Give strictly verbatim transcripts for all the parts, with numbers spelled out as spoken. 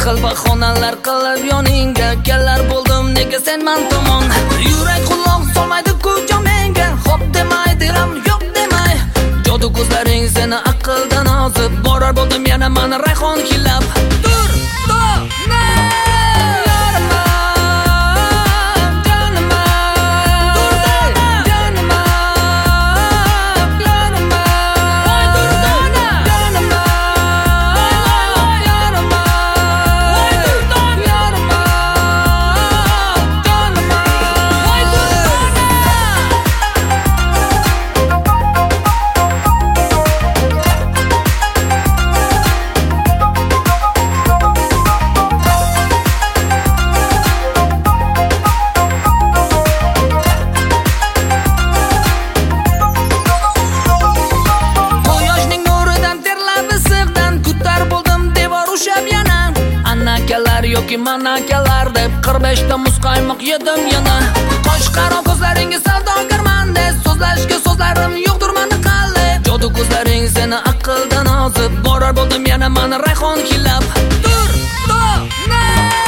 Aql bahonalar qilib yoningga kelar bo'ldim nega sen men tomon. Yurak quloq solmaydi-ku menga, hop demay dilam yo'q demay. Jodu ko'zlaring seni aqldan ozib borar bo'ldim yana men rayhon hillab. Dur, dur, ne? Yoki manakalar deb qirq besh ta muzqaymoq yedim yana. Qo'shqaro ko'zlaringiz savdogarman deb so'zlashga so'zlarim yo'qdir meni qalbi. Jodu ko'zlaring seni aqldan ozib borar bo'ldim yana men rayhon hillab. Dur, dur, ne?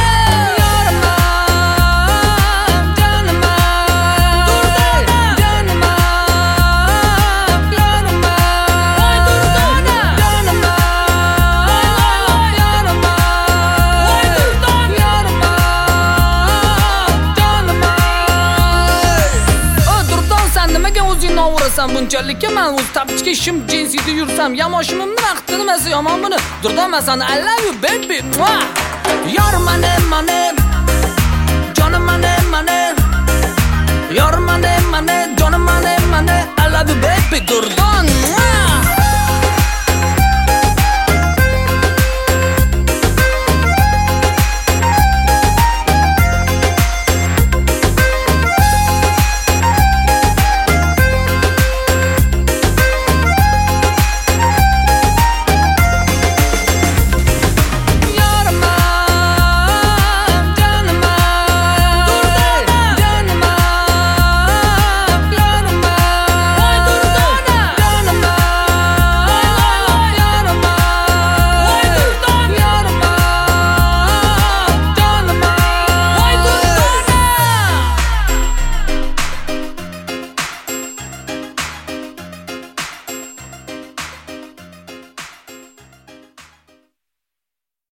Sen bunchalik men o'z tapchika ishim jinsida yursam yamoshimni vaqti nimasi yomon buni durdan seni I love you baby yor mane mane jonim mane mane yor mane mane jonim mane mane I love you baby durdan